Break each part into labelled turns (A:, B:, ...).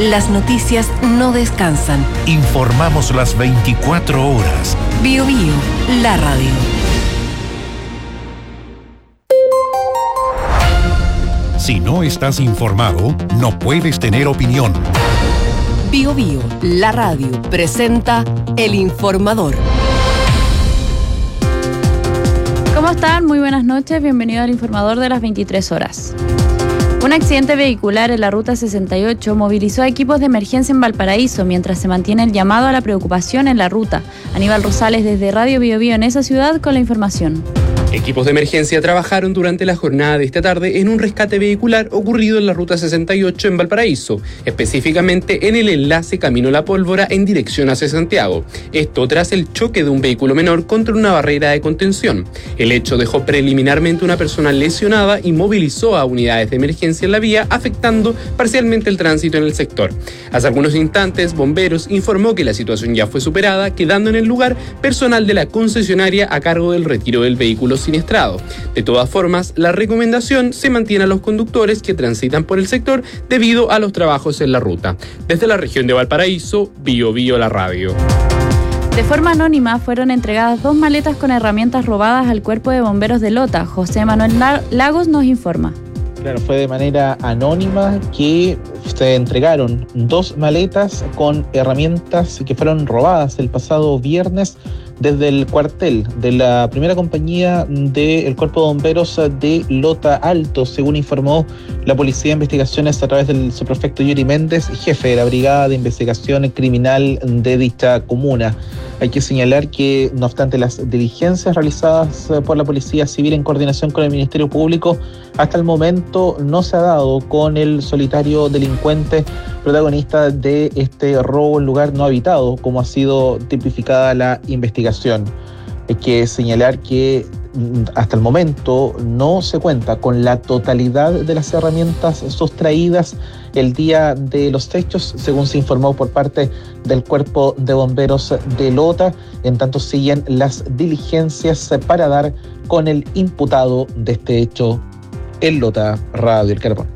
A: Las noticias no descansan.
B: Informamos las 24 horas.
A: Bio Bio, la radio.
B: Si no estás informado, no puedes tener opinión.
A: Bio Bio, la radio, presenta El Informador.
C: ¿Cómo están? Muy buenas noches, bienvenido al Informador de las 23 horas. Un accidente vehicular en la Ruta 68 movilizó a equipos de emergencia en Valparaíso mientras se mantiene el llamado a la preocupación en la ruta. Aníbal Rosales desde Radio Bio Bio en esa ciudad con la información.
D: Equipos de emergencia trabajaron durante la jornada de esta tarde en un rescate vehicular ocurrido en la Ruta 68 en Valparaíso, específicamente en el enlace Camino La Pólvora en dirección hacia Santiago. Esto tras el choque de un vehículo menor contra una barrera de contención. El hecho dejó preliminarmente una persona lesionada y movilizó a unidades de emergencia en la vía, afectando parcialmente el tránsito en el sector. Hace algunos instantes, Bomberos informó que la situación ya fue superada, quedando en el lugar personal de la concesionaria a cargo del retiro del vehículo siniestrado. De todas formas, la recomendación se mantiene a los conductores que transitan por el sector debido a los trabajos en la ruta. Desde la región de Valparaíso, Bio Bio la radio.
C: De forma anónima fueron entregadas 2 maletas con herramientas robadas al Cuerpo de Bomberos de Lota. José Manuel Lagos nos informa.
E: Claro, fue de manera anónima que se entregaron 2 maletas con herramientas que fueron robadas el pasado viernes desde el cuartel de la primera compañía del Cuerpo de Bomberos de Lota Alto, según informó la Policía de Investigaciones a través del subprefecto Yuri Méndez, jefe de la Brigada de Investigación Criminal de dicha comuna. Hay que señalar que, no obstante las diligencias realizadas por la Policía Civil en coordinación con el Ministerio Público, hasta el momento no se ha dado con el solitario delincuente protagonista de este robo en lugar no habitado, como ha sido tipificada la investigación. Hay que señalar que hasta el momento no se cuenta con la totalidad de las herramientas sustraídas el día de los hechos, según se informó por parte del Cuerpo de Bomberos de Lota. En tanto siguen las diligencias para dar con el imputado de este hecho en Lota, Radio El Carbón.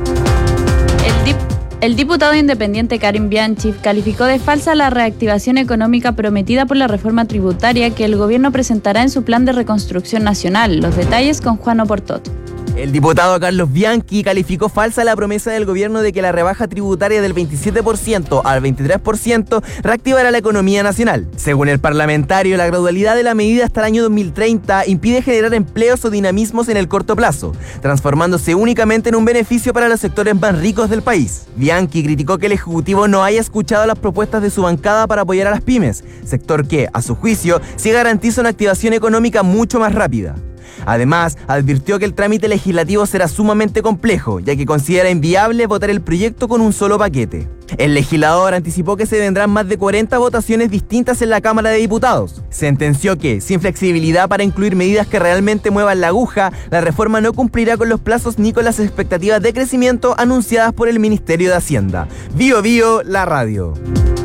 C: El diputado independiente Karim Bianchi calificó de falsa la reactivación económica prometida por la reforma tributaria que el gobierno presentará en su plan de reconstrucción nacional. Los detalles con Juan Oportot.
F: El diputado Carlos Bianchi calificó falsa la promesa del gobierno de que la rebaja tributaria del 27% al 23% reactivará la economía nacional. Según el parlamentario, la gradualidad de la medida hasta el año 2030 impide generar empleos o dinamismos en el corto plazo, transformándose únicamente en un beneficio para los sectores más ricos del país. Bianchi criticó que el Ejecutivo no haya escuchado las propuestas de su bancada para apoyar a las pymes, sector que, a su juicio, sí garantiza una activación económica mucho más rápida. Además, advirtió que el trámite legislativo será sumamente complejo, ya que considera inviable votar el proyecto con un solo paquete. El legislador anticipó que se vendrán más de 40 votaciones distintas en la Cámara de Diputados. Sentenció que, sin flexibilidad para incluir medidas que realmente muevan la aguja, la reforma no cumplirá con los plazos ni con las expectativas de crecimiento anunciadas por el Ministerio de Hacienda. Bio Bio, la radio.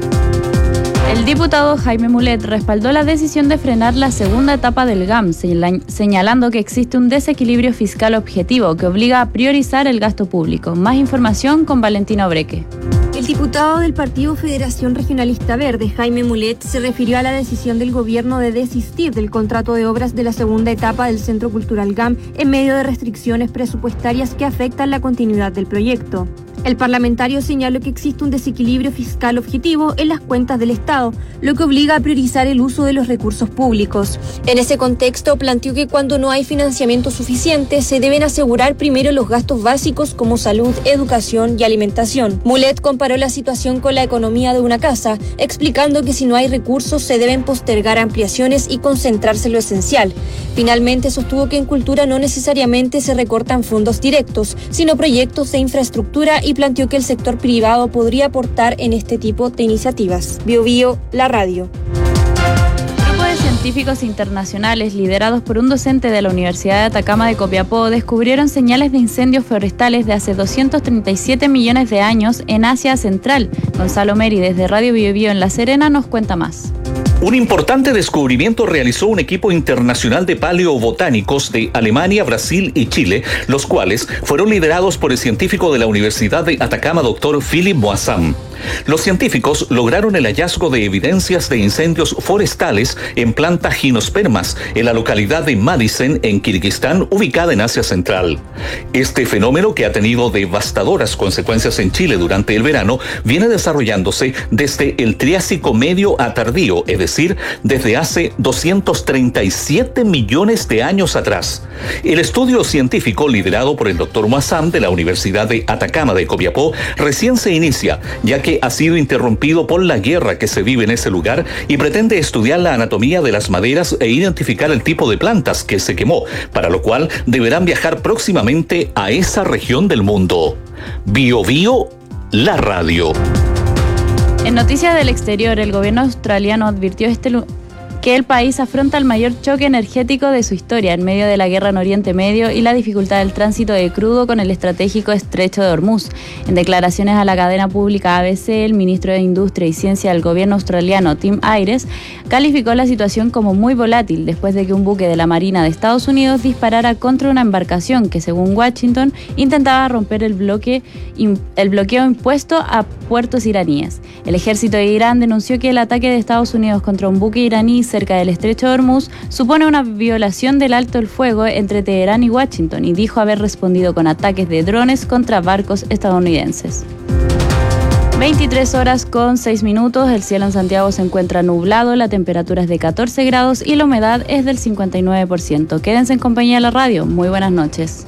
C: El diputado Jaime Mulet respaldó la decisión de frenar la segunda etapa del GAM, señalando que existe un desequilibrio fiscal objetivo que obliga a priorizar el gasto público. Más información con Valentina Obreque.
G: El diputado del Partido Federación Regionalista Verde, Jaime Mulet, se refirió a la decisión del gobierno de desistir del contrato de obras de la segunda etapa del Centro Cultural GAM en medio de restricciones presupuestarias que afectan la continuidad del proyecto. El parlamentario señaló que existe un desequilibrio fiscal objetivo en las cuentas del Estado, lo que obliga a priorizar el uso de los recursos públicos. En ese contexto, planteó que cuando no hay financiamiento suficiente, se deben asegurar primero los gastos básicos como salud, educación y alimentación. Mulet comparó la situación con la economía de una casa, explicando que si no hay recursos se deben postergar ampliaciones y concentrarse en lo esencial. Finalmente, sostuvo que en cultura no necesariamente se recortan fondos directos, sino proyectos de infraestructura y planteó que el sector privado podría aportar en este tipo de iniciativas. Bio Bio, la radio.
C: Grupo de científicos internacionales liderados por un docente de la Universidad de Atacama de Copiapó descubrieron señales de incendios forestales de hace 237 millones de años en Asia Central. Gonzalo Meri desde Radio Bio Bio en La Serena nos cuenta más.
H: Un importante descubrimiento realizó un equipo internacional de paleobotánicos de Alemania, Brasil y Chile, los cuales fueron liderados por el científico de la Universidad de Atacama, Dr. Philip Moissam. Los científicos lograron el hallazgo de evidencias de incendios forestales en plantas gimnospermas en la localidad de Madisen, en Kirguistán, ubicada en Asia Central. Este fenómeno, que ha tenido devastadoras consecuencias en Chile durante el verano, viene desarrollándose desde el Triásico medio a tardío, es decir, desde hace 237 millones de años atrás. El estudio científico, liderado por el Dr. Moissam de la Universidad de Atacama de Copiapó, recién se inicia, ya que ha sido interrumpido por la guerra que se vive en ese lugar, y pretende estudiar la anatomía de las maderas e identificar el tipo de plantas que se quemó, para lo cual deberán viajar próximamente a esa región del mundo. BioBio, la radio.
C: En noticias del exterior, el gobierno australiano advirtió que el país afronta el mayor choque energético de su historia en medio de la guerra en Oriente Medio y la dificultad del tránsito de crudo con el estratégico estrecho de Hormuz. En declaraciones a la cadena pública ABC, el ministro de Industria y Ciencia del gobierno australiano, Tim Ayres, calificó la situación como muy volátil después de que un buque de la Marina de Estados Unidos disparara contra una embarcación que, según Washington, intentaba romper el bloqueo impuesto a puertos iraníes. El ejército de Irán denunció que el ataque de Estados Unidos contra un buque iraní cerca del estrecho de Hormuz supone una violación del alto el fuego entre Teherán y Washington, y dijo haber respondido con ataques de drones contra barcos estadounidenses. 23 horas con 6 minutos, el cielo en Santiago se encuentra nublado, la temperatura es de 14 grados y la humedad es del 59%. Quédense en compañía de la radio. Muy buenas noches.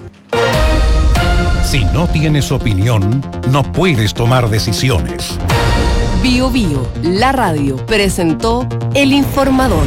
B: Si no tienes opinión, no puedes tomar decisiones.
A: BioBio, la radio, presentó El Informador.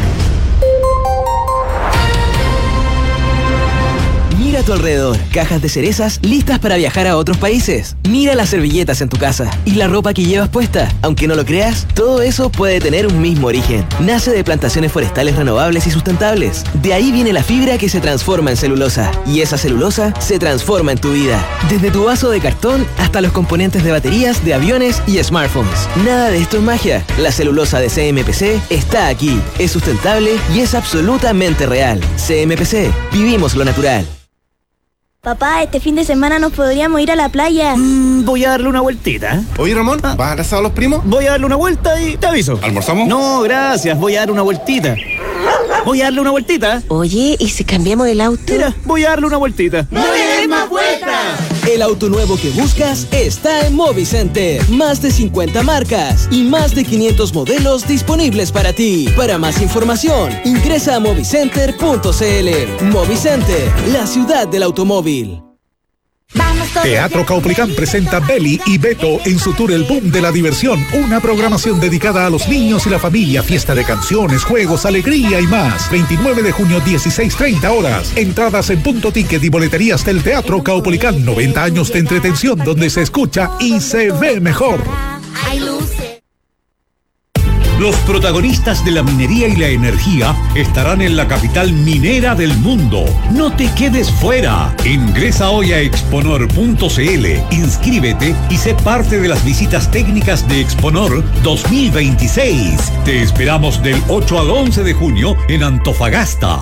I: Mira a tu alrededor, cajas de cerezas listas para viajar a otros países. Mira las servilletas en tu casa y la ropa que llevas puesta. Aunque no lo creas, todo eso puede tener un mismo origen. Nace de plantaciones forestales renovables y sustentables. De ahí viene la fibra que se transforma en celulosa. Y esa celulosa se transforma en tu vida. Desde tu vaso de cartón hasta los componentes de baterías de aviones y smartphones. Nada de esto es magia. La celulosa de CMPC está aquí. Es sustentable y es absolutamente real. CMPC, vivimos lo natural.
J: Papá, este fin de semana nos podríamos ir a la playa.
K: Voy a darle una vueltita.
L: Oye, Ramón, ¿vas a abrazar a los primos?
K: Voy a darle una vuelta y te aviso.
L: ¿Almorzamos?
K: No, gracias, voy a darle una vueltita. Voy a darle una vueltita.
M: Oye, ¿y si cambiamos el auto?
K: Mira, voy a darle una vueltita.
J: ¡No le des más vueltas!
I: El auto nuevo que buscas está en Movicenter. Más de 50 marcas y más de 500 modelos disponibles para ti. Para más información, ingresa a movicenter.cl. Movicenter, la ciudad del automóvil.
B: Teatro Caupolicán presenta Beli y Beto en su tour El Boom de la Diversión, una programación dedicada a los niños y la familia, fiesta de canciones, juegos, alegría y más. 29 de junio, 16:30 horas. Entradas en Punto Ticket y boleterías del Teatro Caupolicán. 90 años de entretención donde se escucha y se ve mejor.
J: Hay luces.
N: Los protagonistas de la minería y la energía estarán en la capital minera del mundo. No te quedes fuera. Ingresa hoy a exponor.cl, inscríbete y sé parte de las visitas técnicas de Exponor 2026. Te esperamos del 8 al 11 de junio en Antofagasta.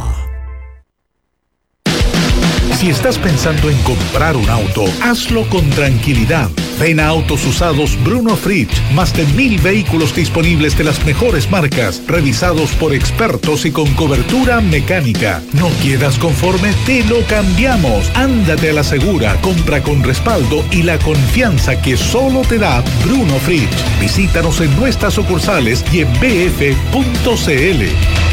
B: Si estás pensando en comprar un auto, hazlo con tranquilidad. Ven a Autos Usados Bruno Fritsch. Más de 1000 vehículos disponibles de las mejores marcas, revisados por expertos y con cobertura mecánica. ¿No quedas conforme? Te lo cambiamos. Ándate a la segura, compra con respaldo y la confianza que solo te da Bruno Fritsch. Visítanos en nuestras sucursales y en bf.cl.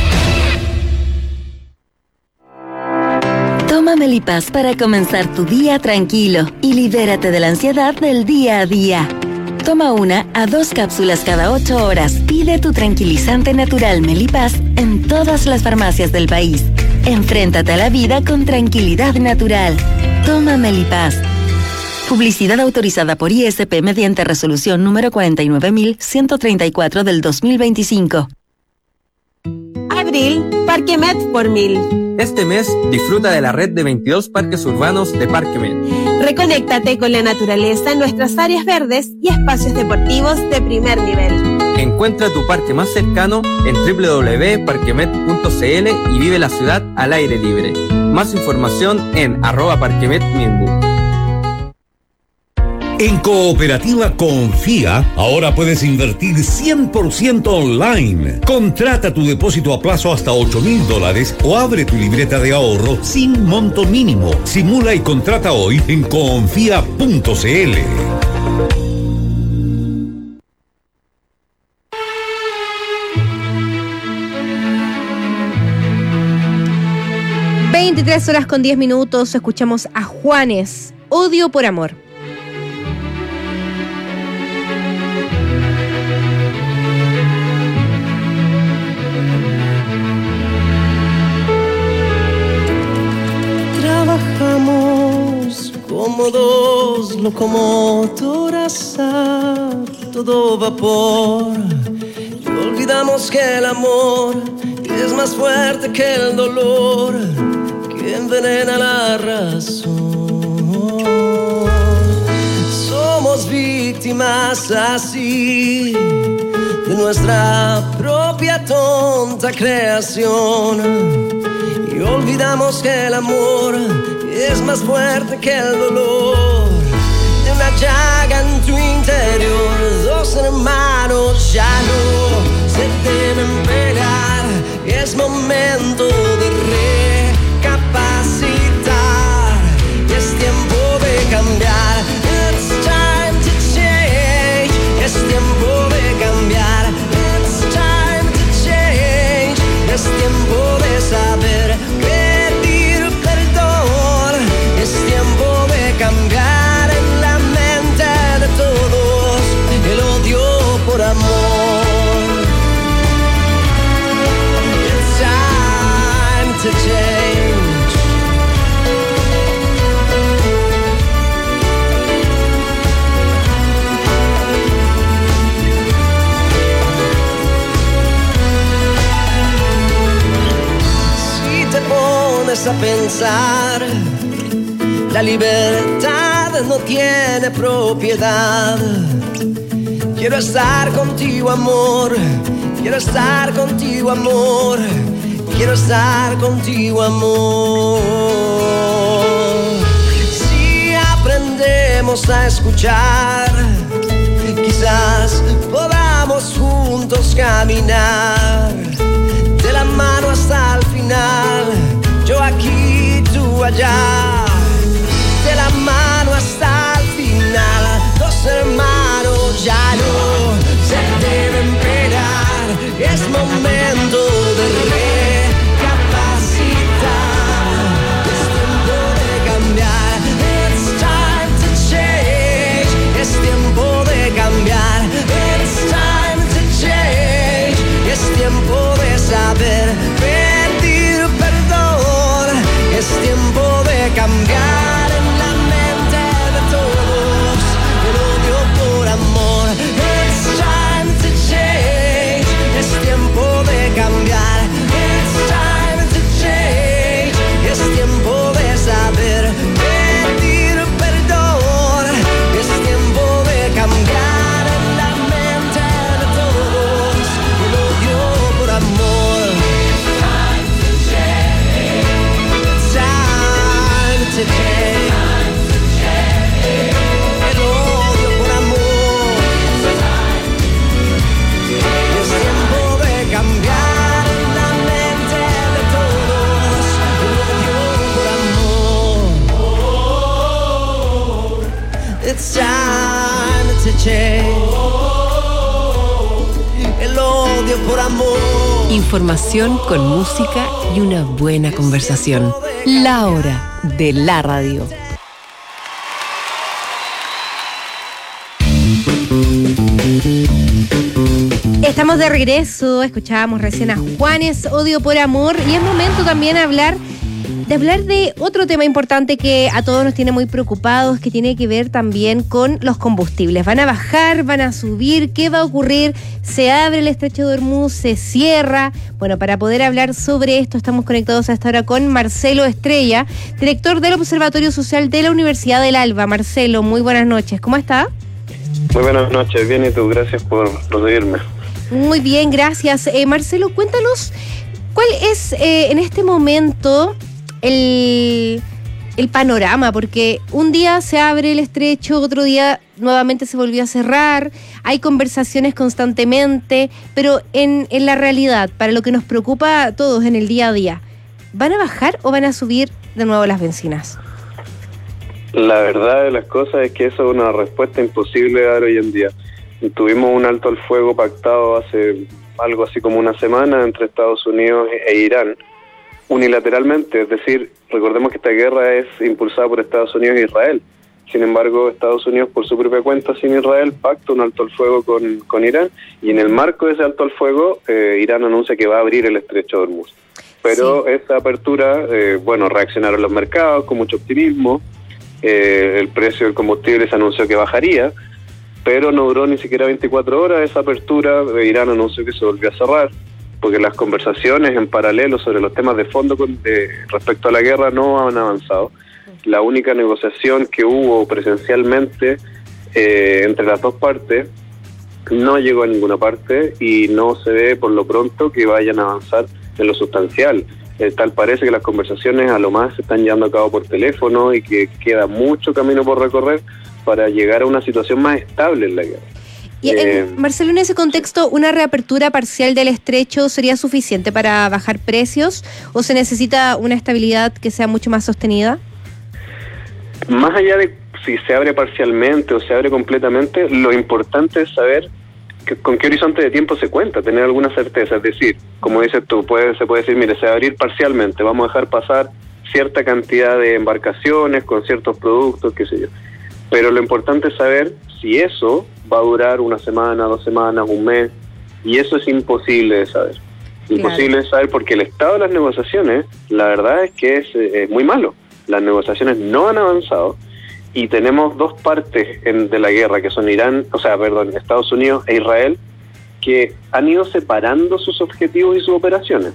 M: Toma Melipaz para comenzar tu día tranquilo y libérate de la ansiedad del día a día. Toma 1 a 2 cápsulas cada 8 horas. Pide tu tranquilizante natural Melipaz en todas las farmacias del país. Enfréntate a la vida con tranquilidad natural. Toma Melipaz. Publicidad autorizada por ISP mediante resolución número 49.134 del 2025.
O: Abril, Parque Med por 1000.
P: Este mes, disfruta de la red de 22 parques urbanos de Parque Med.
O: Reconéctate con la naturaleza en nuestras áreas verdes y espacios deportivos de primer nivel.
P: En Encuentra tu parque más cercano en www.parquemet.cl y vive la ciudad al aire libre. Más información en @parquemetminbu.
N: En Cooperativa Confía, ahora puedes invertir 100% online. Contrata tu depósito a plazo hasta $8,000 o abre tu libreta de ahorro sin monto mínimo. Simula y contrata hoy en confía.cl.
Q: (23:10). Escuchamos a Juanes, Odio por Amor.
R: Trabajamos como dos locomotoras a todo vapor y olvidamos que el amor es más fuerte que el dolor que envenena la razón. Somos víctimas así de nuestra propia tonta creación y olvidamos que el amor es más fuerte que el dolor de una llaga en tu interior. Dos hermanos ya no se deben pelear, es momento de recapacitar, es tiempo de cambiar. It's time to change, es tiempo de cambiar. It's time to change, es tiempo de saber pedir perdón, es tiempo de cambiar en la mente de todos el odio por amor. It's time to change. Si te pones a pensar, la libertad no tiene propiedad. Quiero estar contigo, amor. Quiero estar contigo, amor. Quiero estar contigo, amor. Si aprendemos a escuchar, quizás podamos juntos caminar de la mano hasta el final. Yo aquí, tú allá, de la mano hasta el final. Dos hermanos ya no se deben pelear, es momento de recapacitar, es tiempo de cambiar. It's time to change, es tiempo de cambiar. It's time to change, es tiempo de saber pedir perdón, es tiempo de cambiar en la mente de todos el odio por amor. It's time to change, es tiempo de cambiar. It's time to change, es tiempo de saber pedir perdón, es tiempo de cambiar en la mente de todos el odio por amor. Time to change, el odio por amor. Es tiempo de cambiar en la mente de todos el odio por amor. It's time to change, el odio por amor.
A: Información con música y una buena conversación. La hora de la radio.
Q: Estamos de regreso, escuchábamos recién a Juanes, Odio por Amor, y es momento también de hablar de otro tema importante que a todos nos tiene muy preocupados, que tiene que ver también con los combustibles. ¿Van a bajar? ¿Van a subir? ¿Qué va a ocurrir? ¿Se abre el estrecho de Hormuz? ¿Se cierra? Bueno, para poder hablar sobre esto estamos conectados a esta hora con Marcelo Estrella, director del Observatorio Social de la Universidad del Alba. Marcelo, muy buenas noches. ¿Cómo está?
S: Muy buenas noches, bien, y tú, gracias por recibirme.
Q: Muy bien, gracias. Marcelo, cuéntanos, ¿cuál es en este momento el panorama? Porque un día se abre el estrecho, otro día nuevamente se volvió a cerrar, hay conversaciones constantemente, pero en la realidad, para lo que nos preocupa a todos en el día a día, ¿van a bajar o van a subir de nuevo las bencinas?
S: La verdad de las cosas es que eso es una respuesta imposible de dar hoy en día. Tuvimos un alto al fuego pactado hace algo así como una semana entre Estados Unidos e Irán, unilateralmente, es decir, recordemos que esta guerra es impulsada por Estados Unidos e Israel. Sin embargo, Estados Unidos, por su propia cuenta, sin Israel, pacta un alto al fuego con Irán, y en el marco de ese alto al fuego, Irán anuncia que va a abrir el estrecho de Hormuz. Pero sí, esa apertura, reaccionaron los mercados con mucho optimismo, el precio del combustible se anunció que bajaría, pero no duró ni siquiera 24 horas esa apertura. Irán anunció que se volvió a cerrar, porque las conversaciones en paralelo sobre los temas de fondo respecto a la guerra no han avanzado. La única negociación que hubo presencialmente entre las dos partes no llegó a ninguna parte y no se ve por lo pronto que vayan a avanzar en lo sustancial. Tal parece que las conversaciones a lo más se están llevando a cabo por teléfono y que queda mucho camino por recorrer para llegar a una situación más estable en la guerra.
Q: Y Marcelo, en ese contexto, ¿una reapertura parcial del estrecho sería suficiente para bajar precios o se necesita una estabilidad que sea mucho más sostenida?
S: Más allá de si se abre parcialmente o se abre completamente, lo importante es saber con qué horizonte de tiempo se cuenta, tener alguna certeza. Es decir, como dices tú, se puede decir, mire, se va a abrir parcialmente, vamos a dejar pasar cierta cantidad de embarcaciones con ciertos productos, qué sé yo. Pero lo importante es saber si eso va a durar una semana, 2 semanas, un mes, y eso es imposible de saber. Imposible de saber porque el estado de las negociaciones, la verdad es que es muy malo. Las negociaciones no han avanzado y tenemos dos partes de la guerra, que son Estados Unidos e Israel, que han ido separando sus objetivos y sus operaciones.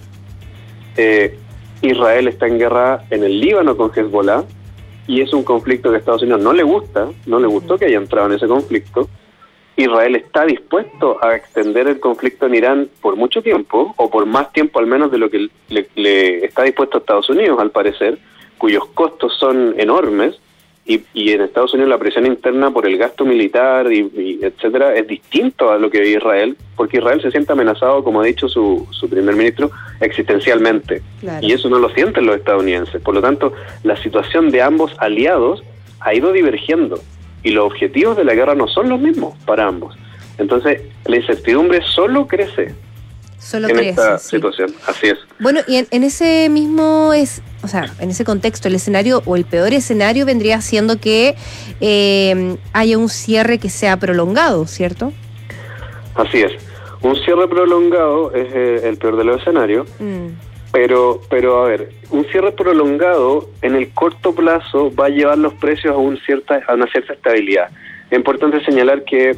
S: Israel está en guerra en el Líbano con Hezbollah, y es un conflicto que a Estados Unidos no le gustó que haya entrado en ese conflicto. Israel está dispuesto a extender el conflicto en Irán por mucho tiempo, o por más tiempo al menos de lo que le está dispuesto a Estados Unidos, al parecer, cuyos costos son enormes, y en Estados Unidos la presión interna por el gasto militar y etcétera es distinto a lo que vive Israel, porque Israel se siente amenazado, como ha dicho su primer ministro, existencialmente. Claro. Y eso no lo sienten los estadounidenses. Por lo tanto, la situación de ambos aliados ha ido divergiendo y los objetivos de la guerra no son los mismos para ambos. Entonces, la incertidumbre solo crece en esta situación. Así es.
Q: Bueno, y en ese mismo en ese contexto, el escenario o el peor escenario vendría siendo que haya un cierre que sea prolongado, ¿cierto?
S: Así es. Un cierre prolongado es el peor de los escenarios, pero a ver, un cierre prolongado en el corto plazo va a llevar los precios a una cierta estabilidad. Es importante señalar que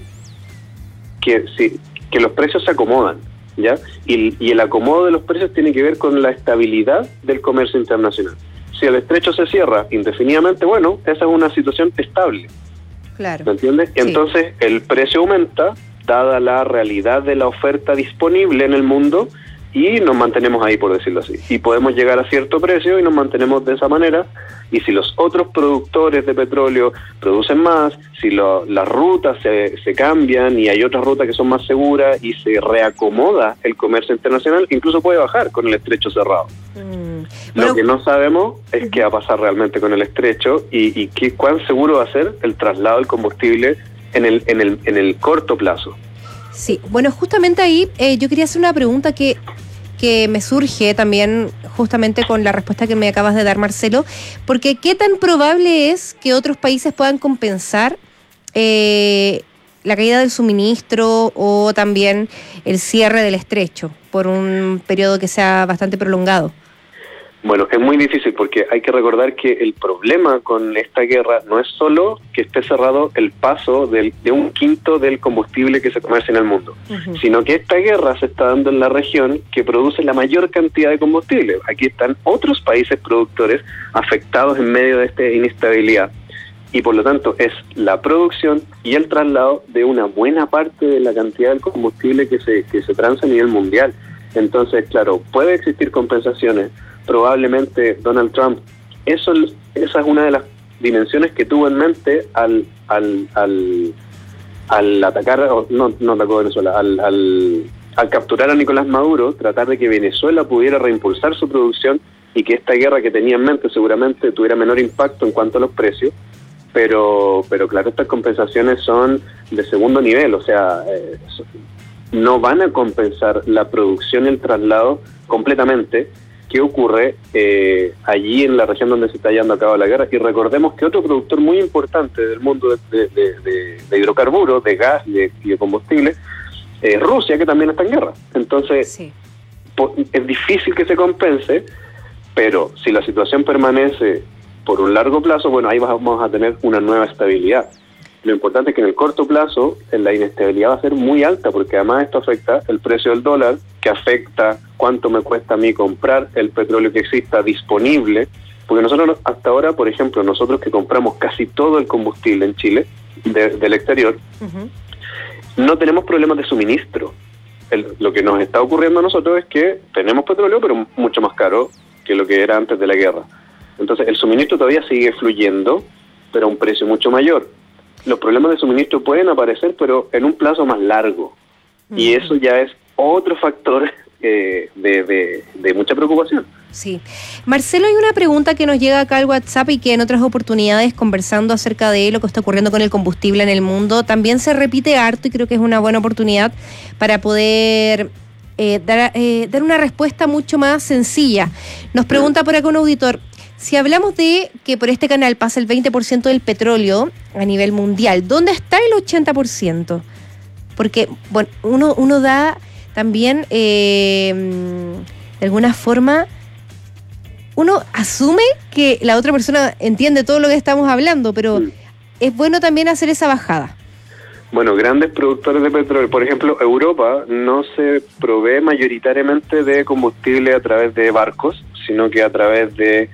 S: los precios se acomodan, ¿ya? Y el acomodo de los precios tiene que ver con la estabilidad del comercio internacional. Si el estrecho se cierra indefinidamente, bueno, esa es una situación estable.
Q: Claro.
S: ¿Me entiendes? Sí. Entonces el precio aumenta, dada la realidad de la oferta disponible en el mundo, y nos mantenemos ahí, por decirlo así. Y podemos llegar a cierto precio y nos mantenemos de esa manera. Y si los otros productores de petróleo producen más, si las rutas se cambian y hay otras rutas que son más seguras y se reacomoda el comercio internacional, incluso puede bajar con el estrecho cerrado. Lo que no sabemos es qué va a pasar realmente con el estrecho y cuán seguro va a ser el traslado del combustible en el corto plazo.
Q: Sí, bueno, justamente ahí yo quería hacer una pregunta que me surge también justamente con la respuesta que me acabas de dar, Marcelo, porque ¿qué tan probable es que otros países puedan compensar la caída del suministro o también el cierre del estrecho por un periodo que sea bastante prolongado?
S: Bueno, es muy difícil porque hay que recordar que el problema con esta guerra no es solo que esté cerrado el paso de 1/5 del combustible que se comercia en el mundo, sino que esta guerra se está dando en la región que produce la mayor cantidad de combustible. Aquí están otros países productores afectados en medio de esta inestabilidad. y por lo tanto es la producción y el traslado de una buena parte de la cantidad del combustible que se transa a nivel mundial. Entonces, claro, puede existir compensaciones. Probablemente Donald Trump, esa es una de las dimensiones que tuvo en mente al atacar, no atacó Venezuela, al capturar a Nicolás Maduro, tratar de que Venezuela pudiera reimpulsar su producción y que esta guerra que tenía en mente seguramente tuviera menor impacto en cuanto a los precios, pero claro, estas compensaciones son de segundo nivel, o sea, no van a compensar la producción y el traslado completamente que ocurre allí en la región donde se está llevando a cabo la guerra. Y recordemos que otro productor muy importante del mundo de hidrocarburos, de gas y de combustible, es Rusia, que también está en guerra. Entonces, sí, es difícil que se compense, pero si la situación permanece por un largo plazo, bueno, ahí vamos a tener una nueva estabilidad. Lo importante es que en el corto plazo la inestabilidad va a ser muy alta, porque además esto afecta el precio del dólar, que afecta cuánto me cuesta a mí comprar el petróleo que exista disponible, porque nosotros hasta ahora, por ejemplo, nosotros que compramos casi todo el combustible en Chile del exterior, no tenemos problemas de suministro. Lo que nos está ocurriendo a nosotros es que tenemos petróleo, pero mucho más caro que lo que era antes de la guerra. Entonces el suministro todavía sigue fluyendo, pero a un precio mucho mayor. Los problemas de suministro pueden aparecer, pero en un plazo más largo. Y eso ya es otro factor de mucha preocupación.
Q: Sí. Marcelo, hay una pregunta que nos llega acá al WhatsApp y que en otras oportunidades, conversando acerca de lo que está ocurriendo con el combustible en el mundo, también se repite harto, y creo que es una buena oportunidad para poder dar una respuesta mucho más sencilla. Nos pregunta por acá un auditor: si hablamos de que por este canal pasa el 20% del petróleo a nivel mundial, ¿dónde está el 80%? Porque, bueno, uno da también, de alguna forma, uno asume que la otra persona entiende todo lo que estamos hablando, pero es bueno también hacer esa bajada.
S: Bueno, grandes productores de petróleo, por ejemplo, Europa no se provee mayoritariamente de combustible a través de barcos, sino que a través de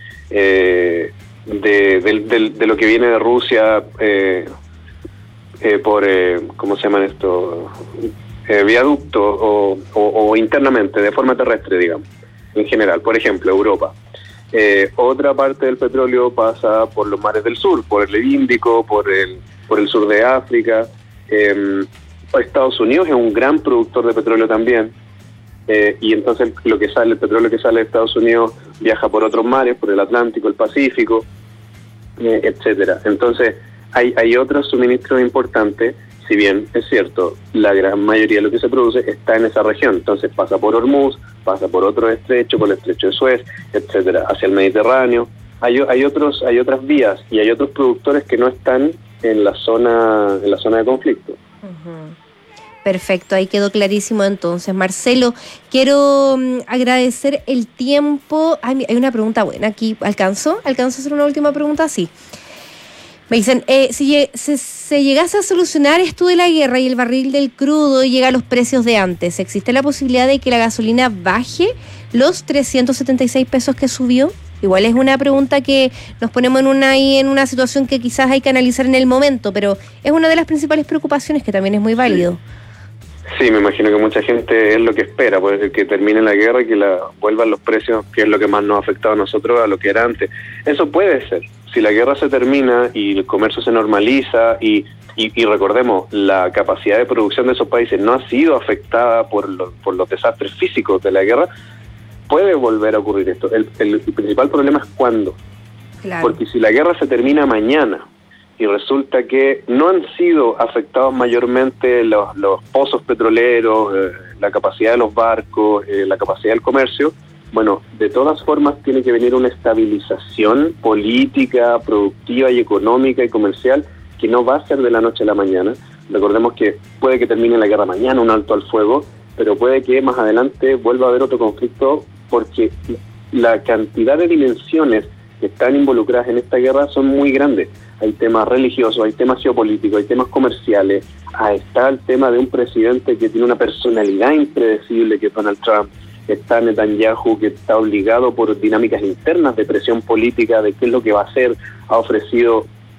S: lo que viene de Rusia por, ¿cómo se llaman esto? Viaducto o internamente, de forma terrestre, digamos, en general. Por ejemplo, Europa. Otra parte del petróleo pasa por los mares del sur, por el Índico, por el sur de África. Estados Unidos es un gran productor de petróleo también. Y entonces el petróleo que sale de Estados Unidos viaja por otros mares, por el Atlántico, el Pacífico, etcétera. Entonces hay otros suministros importantes, si bien es cierto, la gran mayoría de lo que se produce está en esa región. Entonces pasa por Hormuz, pasa por otro estrecho, por el estrecho de Suez, etcétera, hacia el Mediterráneo. Hay otras vías y hay otros productores que no están en la zona de conflicto.
Q: Perfecto, ahí quedó clarísimo entonces. Marcelo, quiero agradecer el tiempo. Hay una pregunta buena aquí. ¿Alcanzo a hacer una última pregunta? Sí. Me dicen, si se llegase a solucionar esto de la guerra y el barril del crudo llega a los precios de antes, ¿existe la posibilidad de que la gasolina baje los 376 pesos que subió? Igual es una pregunta que nos ponemos en una situación que quizás hay que analizar en el momento, pero es una de las principales preocupaciones, que también es muy válido.
S: Sí, me imagino que mucha gente es lo que espera, puede ser que termine la guerra y que vuelvan los precios, que es lo que más nos ha afectado a nosotros, a lo que era antes. Eso puede ser. Si la guerra se termina y el comercio se normaliza y recordemos, la capacidad de producción de esos países no ha sido afectada por los desastres físicos de la guerra, puede volver a ocurrir esto. El principal problema es cuándo. Claro. Porque si la guerra se termina mañana y resulta que no han sido afectados mayormente los pozos petroleros, la capacidad de los barcos, la capacidad del comercio, bueno, de todas formas tiene que venir una estabilización política, productiva y económica y comercial que no va a ser de la noche a la mañana. Recordemos que puede que termine la guerra mañana, un alto al fuego, pero puede que más adelante vuelva a haber otro conflicto, porque la cantidad de dimensiones que están involucradas en esta guerra son muy grandes. Hay temas religiosos, hay temas geopolíticos, hay temas comerciales, está el tema de un presidente que tiene una personalidad impredecible, que es Donald Trump. Está Netanyahu, que está obligado por dinámicas internas de presión política de qué es lo que va a hacer. Ha ofrecido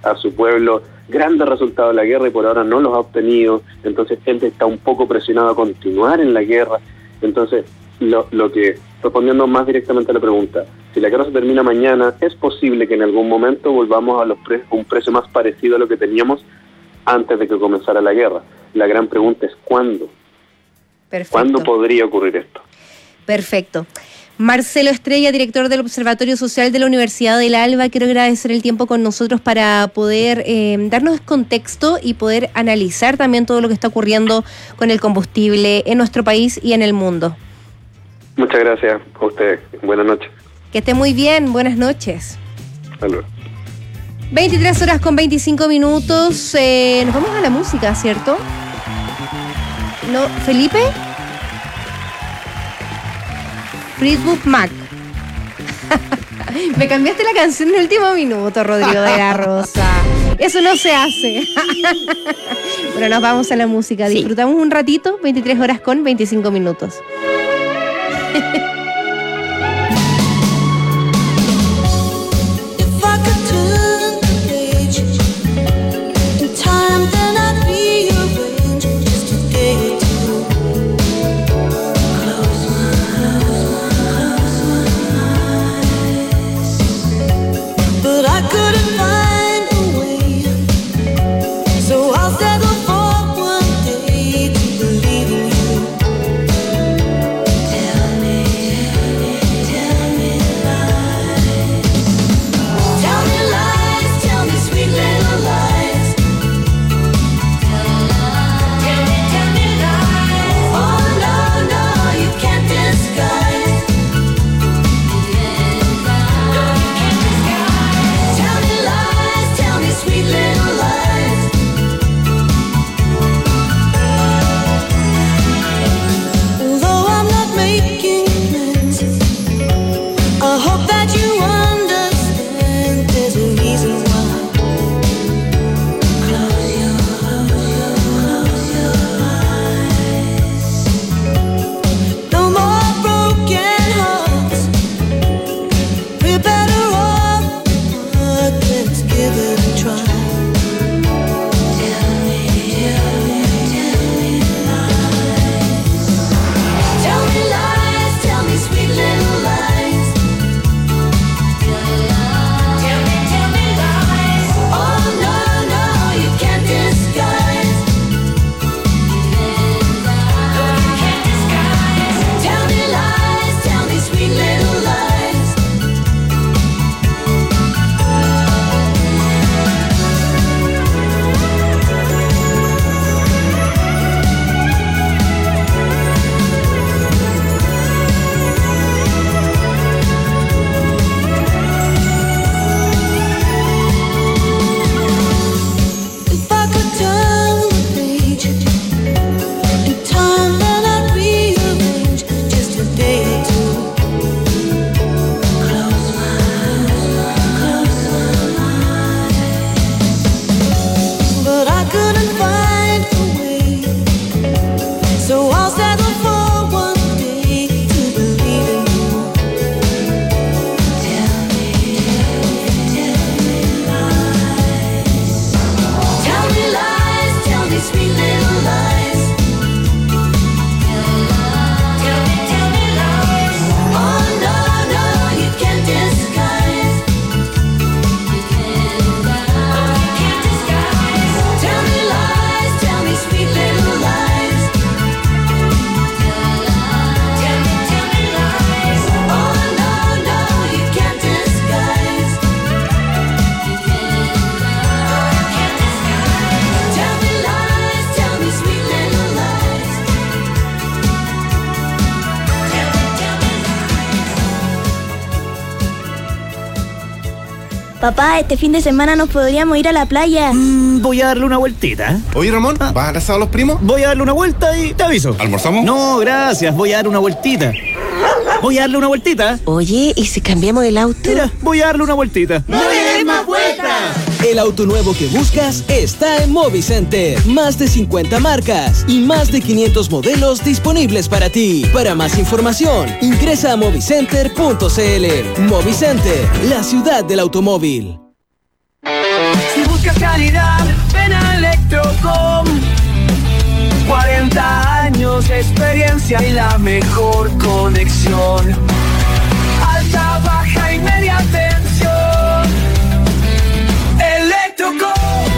S: a su pueblo grandes resultados de la guerra y por ahora no los ha obtenido, entonces él está un poco presionado a continuar en la guerra. Entonces, lo que, respondiendo más directamente a la pregunta, si la guerra se termina mañana, es posible que en algún momento volvamos a un precio más parecido a lo que teníamos antes de que comenzara la guerra. La gran pregunta es ¿cuándo?
Q: Perfecto.
S: ¿Cuándo podría ocurrir esto?
Q: Perfecto. Marcelo Estrella, director del Observatorio Social de la Universidad del Alba, quiero agradecer el tiempo con nosotros para poder darnos contexto y poder analizar también todo lo que está ocurriendo con el combustible en nuestro país y en el mundo.
S: Muchas gracias a ustedes. Buenas noches.
Q: Que esté muy bien. Buenas noches.
S: Hasta luego.
Q: 23 horas con 25 minutos. Nos vamos a la música, ¿cierto? ¿No, Felipe? Fleetwood Mac. Me cambiaste la canción en el último minuto, Rodrigo de la Rosa. Eso no se hace. Bueno, nos vamos a la música. Disfrutamos un ratito, 23 horas con 25 minutos.
J: Papá, este fin de semana nos podríamos ir a la playa.
K: Voy a darle una vueltita.
L: Oye, Ramón, ¿vas a abrazar a los primos?
K: Voy a darle una vuelta y te aviso.
L: ¿Almorzamos?
K: No, gracias. Voy a darle una vueltita. Voy a darle una vueltita.
A: Oye, ¿y si cambiamos el auto?
K: Mira, voy a darle una vueltita.
I: ¡No le des más vueltas! El auto nuevo que buscas está en Movicenter. Más de 50 marcas y más de 500 modelos disponibles para ti. Para más información, ingresa a movicenter.cl. Movicenter, la ciudad del automóvil.
R: Si buscas calidad, ven a Electrocom. 40 años de experiencia y la mejor conexión. Alta, baja y media tensión. Electrocom.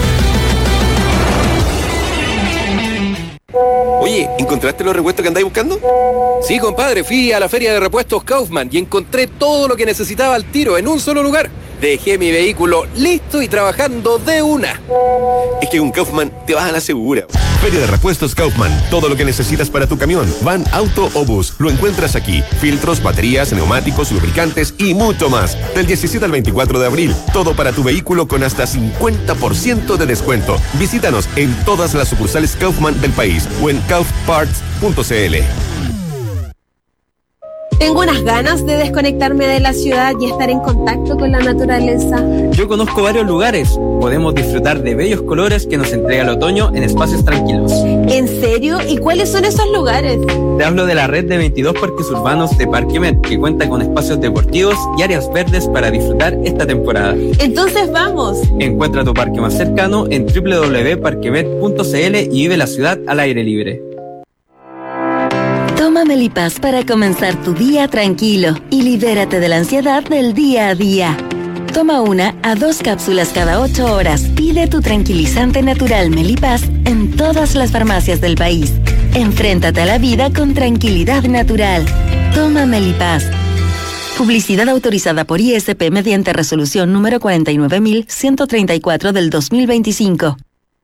T: Oye, ¿encontraste los repuestos que andáis buscando? Sí, compadre, fui a la feria de repuestos Kaufman y encontré todo lo que necesitaba al tiro en un solo lugar. Dejé mi vehículo listo y trabajando de una. Es que con Kaufman te vas a la segura.
U: Feria de repuestos Kaufman. Todo lo que necesitas para tu camión, van, auto o bus, lo encuentras aquí. Filtros, baterías, neumáticos, lubricantes y mucho más. Del 17 al 24 de abril. Todo para tu vehículo con hasta 50% de descuento. Visítanos en todas las sucursales Kaufman del país o en kaufparts.cl.
O: Tengo unas ganas de desconectarme de la ciudad y estar en contacto con la naturaleza.
P: Yo conozco varios lugares. Podemos disfrutar de bellos colores que nos entrega el otoño en espacios tranquilos.
O: ¿En serio? ¿Y cuáles son esos lugares?
P: Te hablo de la red de 22 parques urbanos de Parquemet, que cuenta con espacios deportivos y áreas verdes para disfrutar esta temporada.
O: Entonces vamos.
P: Encuentra tu parque más cercano en www.parquemet.cl y vive la ciudad al aire libre.
M: Toma Melipaz para comenzar tu día tranquilo y libérate de la ansiedad del día a día. Toma 1 a 2 cápsulas cada 8 horas. Pide tu tranquilizante natural Melipaz en todas las farmacias del país. Enfréntate a la vida con tranquilidad natural. Toma Melipaz. Publicidad autorizada por ISP mediante resolución número 49.134 del 2025.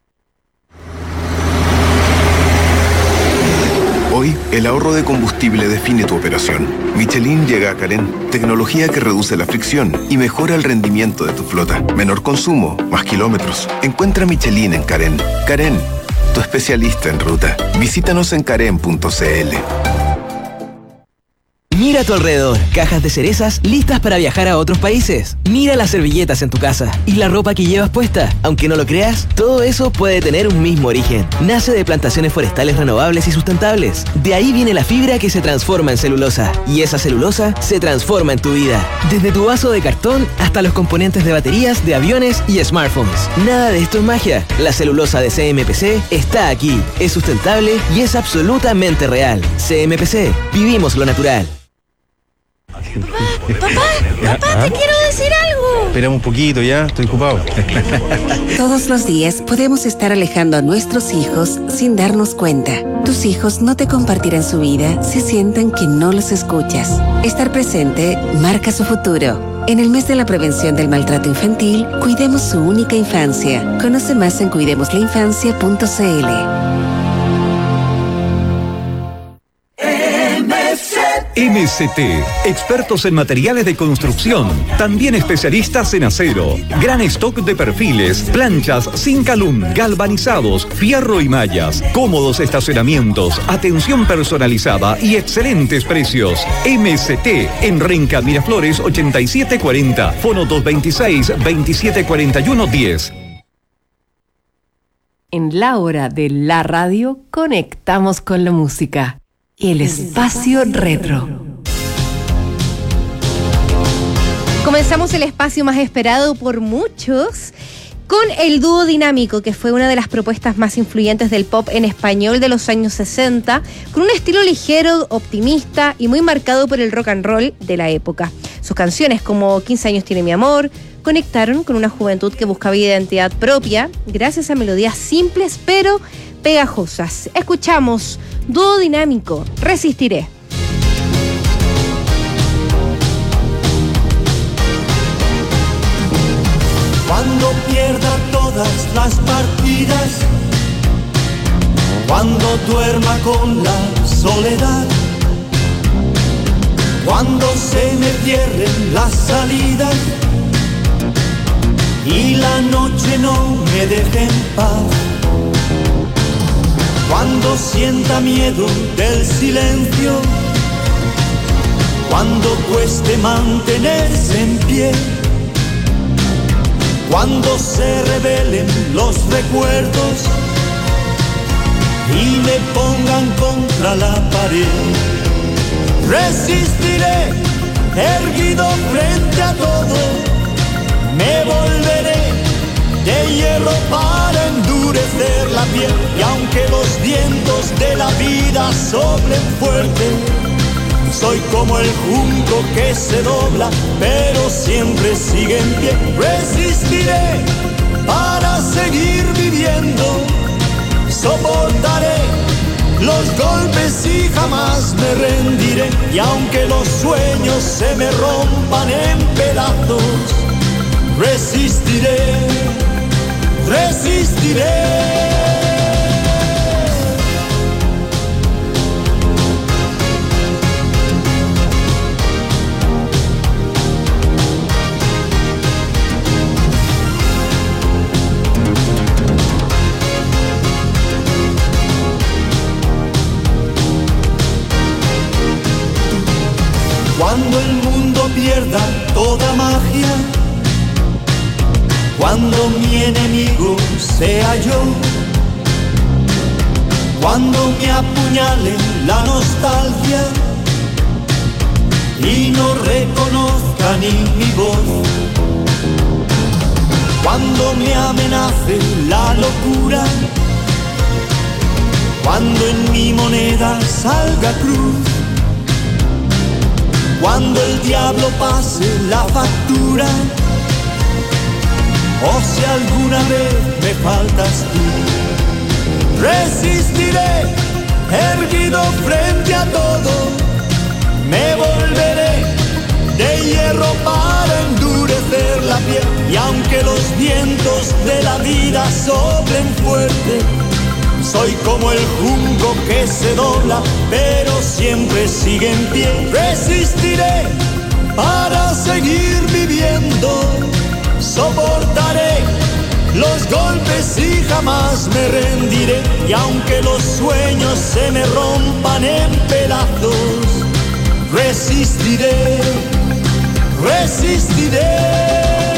V: Hoy, el ahorro de combustible define tu operación. Michelin llega a Carén, tecnología que reduce la fricción y mejora el rendimiento de tu flota. Menor consumo, más kilómetros. Encuentra Michelin en Carén. Carén, tu especialista en ruta. Visítanos en carén.cl.
I: Mira a tu alrededor, cajas de cerezas listas para viajar a otros países. Mira las servilletas en tu casa y la ropa que llevas puesta. Aunque no lo creas, todo eso puede tener un mismo origen. Nace de plantaciones forestales renovables y sustentables. De ahí viene la fibra que se transforma en celulosa. Y esa celulosa se transforma en tu vida. Desde tu vaso de cartón hasta los componentes de baterías, de aviones y smartphones. Nada de esto es magia. La celulosa de CMPC está aquí. Es sustentable y es absolutamente real. CMPC, vivimos lo natural.
Q: Papá, te quiero decir algo.
W: Esperamos un poquito ya, estoy ocupado.
X: Todos los días podemos estar alejando a nuestros hijos sin darnos cuenta. Tus hijos no te compartirán su vida si sienten que no los escuchas. Estar presente marca su futuro. En el mes de la prevención del maltrato infantil, cuidemos su única infancia. Conoce más en cuidemoslainfancia.cl.
N: MCT, expertos en materiales de construcción, también especialistas en acero. Gran stock de perfiles, planchas, zinc alum, galvanizados, fierro y mallas, cómodos estacionamientos, atención personalizada y excelentes precios. MCT en Renca Miraflores 8740, fono 226-2741-10.
A: En la hora de la radio, conectamos con la música. El espacio retro.
Q: Comenzamos el espacio más esperado por muchos con el dúo dinámico, que fue una de las propuestas más influyentes del pop en español de los años 60, con un estilo ligero, optimista y muy marcado por el rock and roll de la época. Sus canciones, como 15 años tiene mi amor, conectaron con una juventud que buscaba identidad propia gracias a melodías simples pero pegajosas. Escuchamos Dúo Dinámico, Resistiré.
R: Cuando pierda todas las partidas, cuando duerma con la soledad, cuando se me cierren las salidas y la noche no me deje en paz, cuando sienta miedo del silencio, cuando cueste mantenerse en pie, cuando se revelen los recuerdos y me pongan contra la pared, resistiré erguido frente a todo, me volveré de hierro para endurecer la piel. Y aunque los vientos de la vida soplen fuerte, soy como el junco que se dobla, pero siempre sigue en pie. Resistiré para seguir viviendo, soportaré los golpes y jamás me rendiré. Y aunque los sueños se me rompan en pedazos, resistiré, resistiré. Cuando el mundo pierda toda magia, cuando mi enemigo sea yo, cuando me apuñale la nostalgia y no reconozca ni mi voz, cuando me amenace la locura, cuando en mi moneda salga cruz, cuando el diablo pase la factura, o si alguna vez me faltas tú, resistiré, erguido frente a todo, me volveré de hierro para endurecer la piel. Y aunque los vientos de la vida soplen fuerte, soy como el junco que se dobla, pero siempre sigue en pie. Resistiré para seguir viviendo, soportaré los golpes y jamás me rendiré. Y aunque los sueños se me rompan en pedazos, resistiré, resistiré.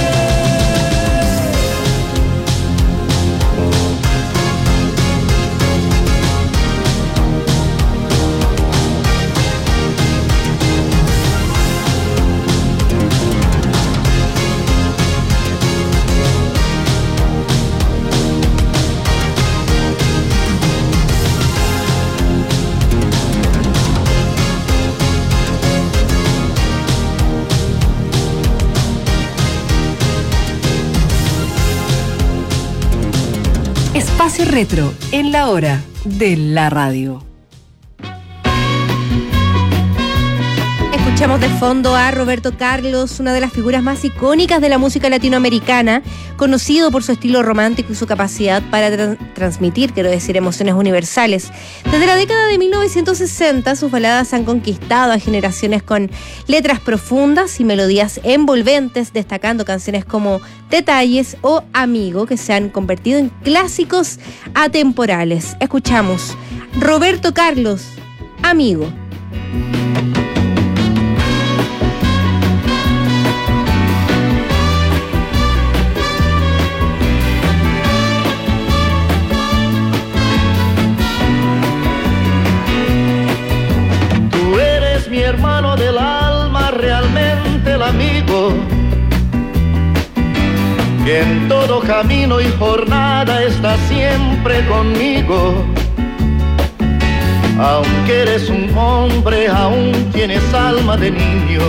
A: Espacio Retro en la hora de la radio.
Q: Escuchamos de fondo a Roberto Carlos, una de las figuras más icónicas de la música latinoamericana, conocido por su estilo romántico y su capacidad para transmitir, quiero decir, emociones universales. Desde la década de 1960, sus baladas han conquistado a generaciones con letras profundas y melodías envolventes, destacando canciones como Detalles o Amigo, que se han convertido en clásicos atemporales. Escuchamos Roberto Carlos, Amigo.
D: Hermano del alma, realmente el amigo, que en todo camino y jornada está siempre conmigo. Aunque eres un hombre, aún tienes alma de niño,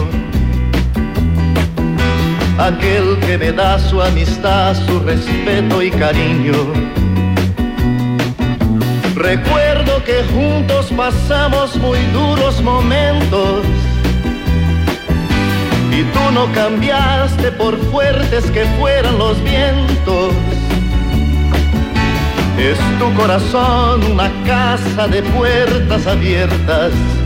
D: aquel que me da su amistad, su respeto y cariño. Recuerdo que juntos pasamos muy duros momentos y tú no cambiaste por fuertes que fueran los vientos. Es tu corazón una casa de puertas abiertas.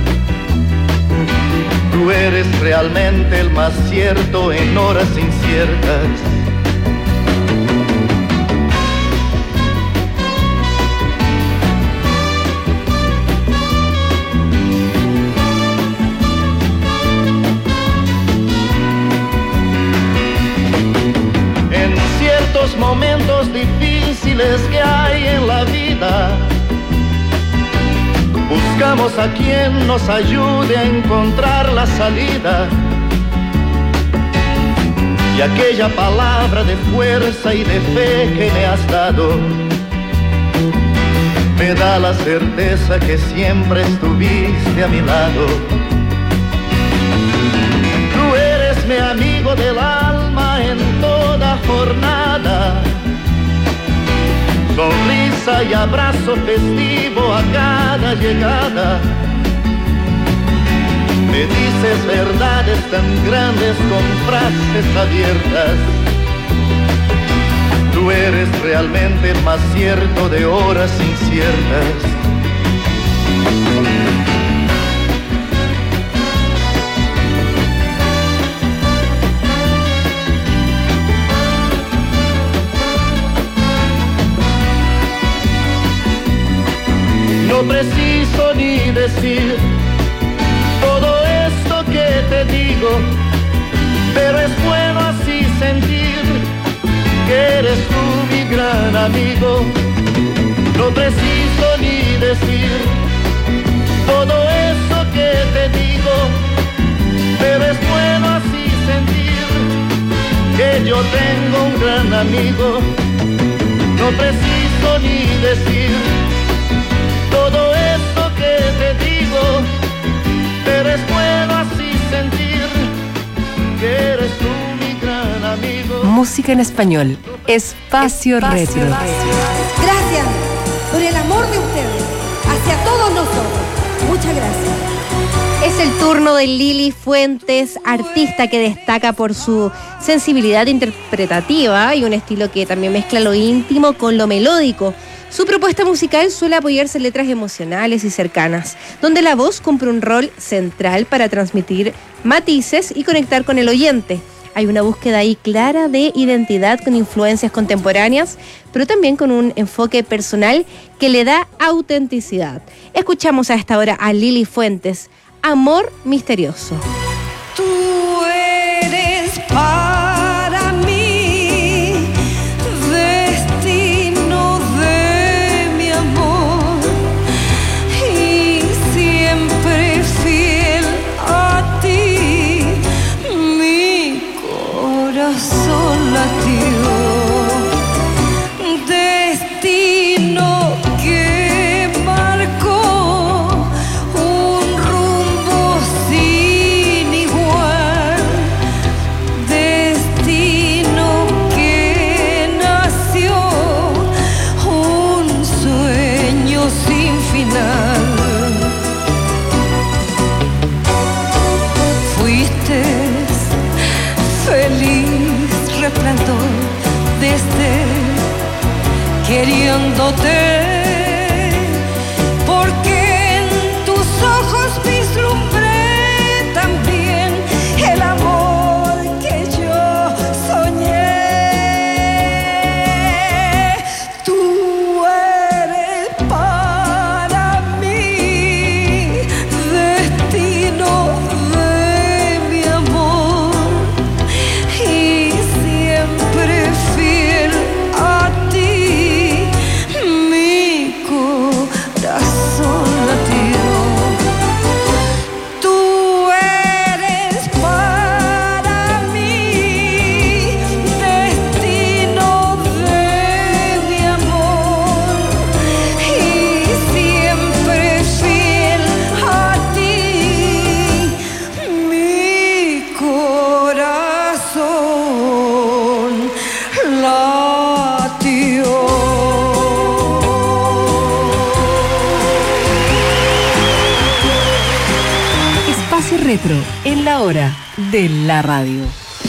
D: Tú eres realmente el más cierto en horas inciertas. Momentos difíciles que hay en la vida, buscamos a quien nos ayude a encontrar la salida. y aquella palabra de fuerza y de fe que me has dado me da la certeza que siempre estuviste a mi lado. Tú eres mi amigo del alma en toda jornada, sonrisa y abrazo festivo a cada llegada. Me dices verdades tan grandes con frases abiertas. Tú eres realmente más cierto de horas inciertas. No preciso ni decir todo esto que te digo, pero es bueno así sentir que eres tú mi gran amigo. No preciso ni decir todo eso que te digo, pero es bueno así sentir que yo tengo un gran amigo. No preciso ni decir todo eso que te digo, pero es bueno así sentir que eres tú mi gran amigo.
A: Música en español. Espacio Retro.
E: Gracias por el amor de ustedes hacia todos nosotros. Muchas gracias.
Q: Es el turno de Lili Fuentes, artista que destaca por su sensibilidad interpretativa y un estilo que también mezcla lo íntimo con lo melódico. Su propuesta musical suele apoyarse en letras emocionales y cercanas, donde la voz cumple un rol central para transmitir matices y conectar con el oyente. Hay una búsqueda ahí clara de identidad con influencias contemporáneas, pero también con un enfoque personal que le da autenticidad. Escuchamos a esta hora a Lili Fuentes, Amor Misterioso.
R: Tú eres para mí destino de mi amor y siempre fiel a ti mi corazón latió. Destino que marcó un rumbo sin igual. Destino que nació un sueño sin final. Fuiste feliz resplandor desde queriéndote, porque en tus ojos vislumbré también el amor que yo soñé. Tú eres para mí destino de mi amor y siempre fiel a ti mi corazón latió. Tú eres para mí destino de mi amor y siempre fiel a ti mi corazón latió.
A: Espacio Retro en la hora de la radio.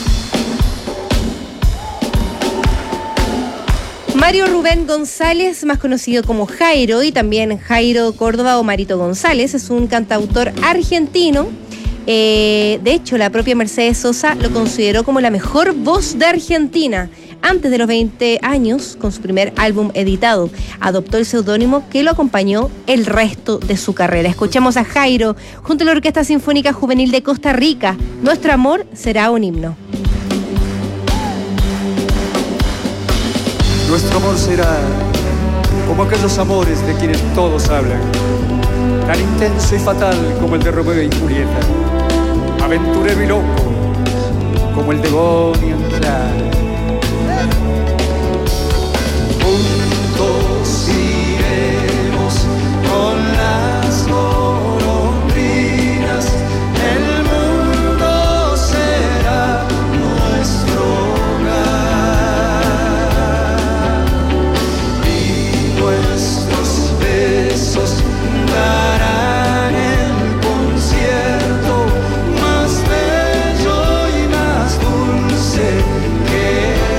Q: Mario Rubén González, más conocido como Jairo, y también Jairo Córdoba o Marito González, es un cantautor argentino. De hecho, la propia Mercedes Sosa lo consideró como la mejor voz de Argentina. Antes de los 20 años, con su primer álbum editado, adoptó el seudónimo que lo acompañó el resto de su carrera. Escuchamos a Jairo junto a la Orquesta Sinfónica Juvenil de Costa Rica. Nuestro amor será un himno.
F: Nuestro amor será como aquellos amores de quienes todos hablan, tan intenso y fatal como el de Romeo y Julieta, aventurero y loco, como el de Bonnie and Clyde. Juntos iremos con las golondrinas, el mundo será nuestro hogar y nuestros besos darán el concierto más bello y más dulce que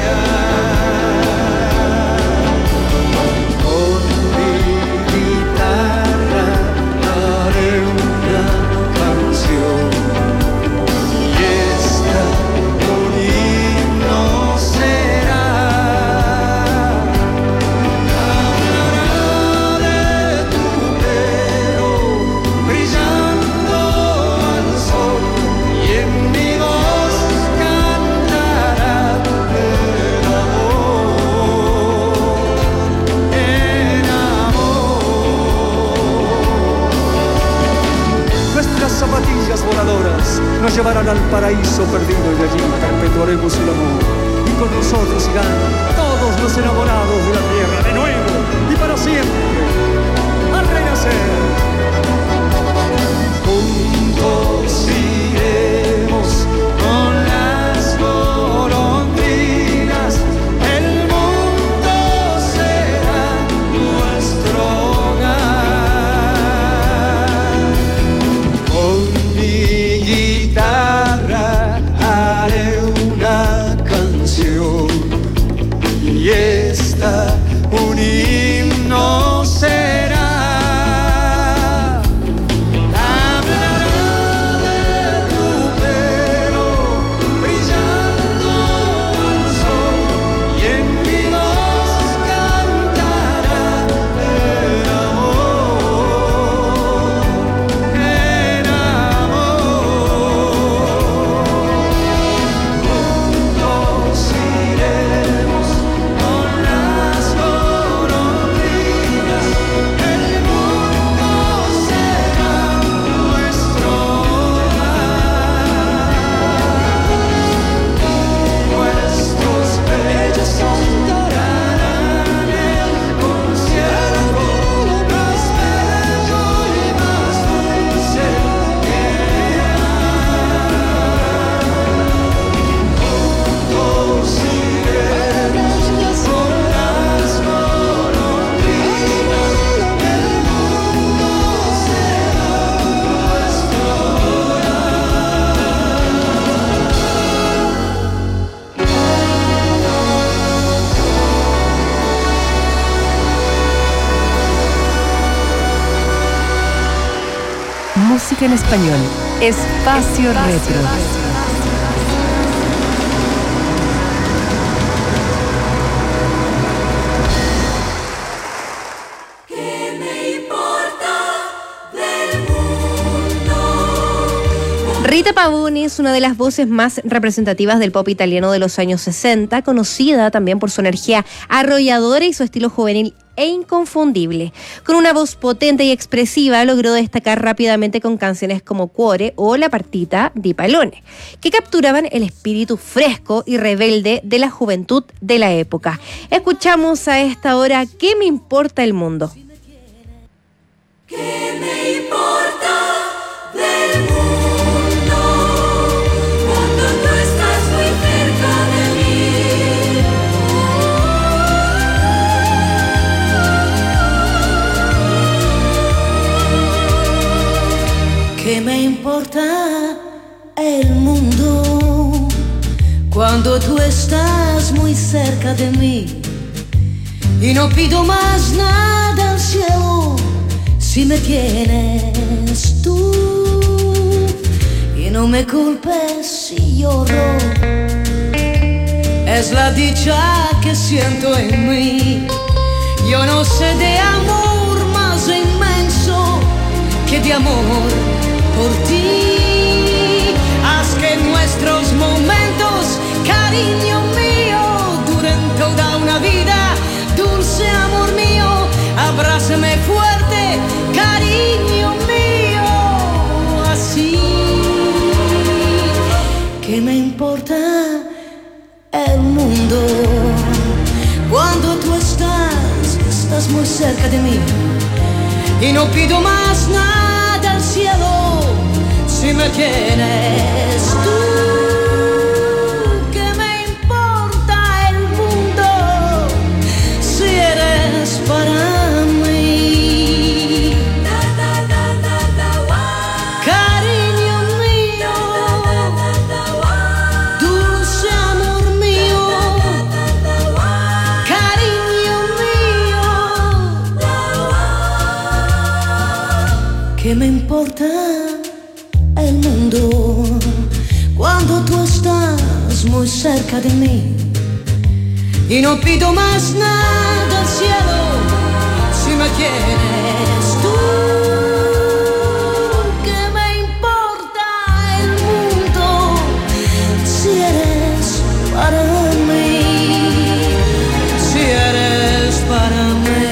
F: hay. Con mi guitarra haré una canción y esta un himno será. Hablará de tu pelo brillando al sol y en mi voz cantará el amor. Nuestras zapatillas voladoras nos llevarán al paraíso perdido y allí perpetuaremos el amor. Y con nosotros irán todos los enamorados de la tierra de nuevo y para siempre, al renacer. Juntos iremos con las golondrinas, el mundo será nuestro hogar. Con mi guitarra haré una canción y esta un himno será. Hablará de tu pelo brillando al sol y en mi voz cantará el amor, el amor. Juntos iremos con las golondrinas, el mundo será nuestro hogar. Nuestros bellos darán el concierto más bello y más dulce que hay. Juntos iremos con las golondrinas, el mundo será nuestro
A: Música en español. Espacio Retro.
Q: Rita Pavone es una de las voces más representativas del pop italiano de los años 60, conocida también por su energía arrolladora y su estilo juvenil e inconfundible. Con una voz potente y expresiva, logró destacar rápidamente con canciones como Cuore o La partita di Pallone, que capturaban el espíritu fresco y rebelde de la juventud de la época. Escuchamos a esta hora ¿Qué me importa el mundo?
R: ¿Qué me importa del mundo cuando tú estás muy cerca de mí? ¿Qué me importa el mundo cuando tú estás muy cerca de mí? Y no pido más nada al cielo si me tienes tú, y no me culpes si lloro, es la dicha que siento en mí. Yo no sé de amor más inmenso que de amor por ti. Haz que nuestros momentos, cariño mío, duren toda una vida. Dulce amor mío, abrázame fuerte, cariño mío, así. ¿Qué me importa mundo. Cuando tú estás muy cerca de mí. Y no pido más nada al cielo si me tienes tú. ¿Qué me importa el mundo si eres para mí? Cariño mío, dulce amor mío, cariño mío. ¿Qué me importa el mundo cuando tú estás muy cerca de mí? Y no pido más nada al cielo si me tienes tú. ¿Qué me importa el mundo si eres para mí? Si eres para mí,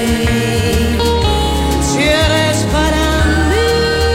R: si eres para mí.